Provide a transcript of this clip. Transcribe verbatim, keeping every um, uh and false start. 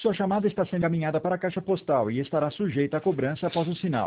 Sua chamada está sendo encaminhada para a caixa postal e estará sujeita a cobrança após o sinal.